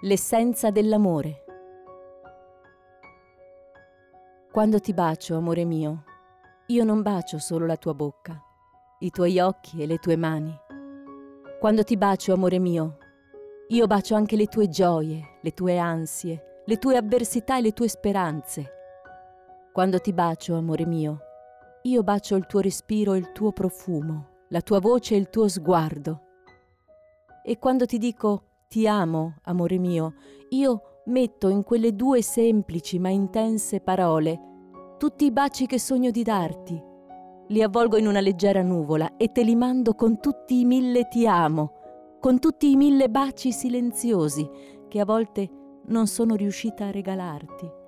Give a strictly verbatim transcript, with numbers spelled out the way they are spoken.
L'essenza dell'amore. Quando ti bacio, amore mio, io non bacio solo la tua bocca, i tuoi occhi e le tue mani. Quando ti bacio, amore mio, io bacio anche le tue gioie, le tue ansie, le tue avversità e le tue speranze. Quando ti bacio, amore mio, io bacio il tuo respiro e il tuo profumo, la tua voce e il tuo sguardo. E quando ti dico ti amo, amore mio, io metto in quelle due semplici ma intense parole tutti i baci che sogno di darti. Li avvolgo in una leggera nuvola e te li mando con tutti i mille ti amo, con tutti i mille baci silenziosi che a volte non sono riuscita a regalarti.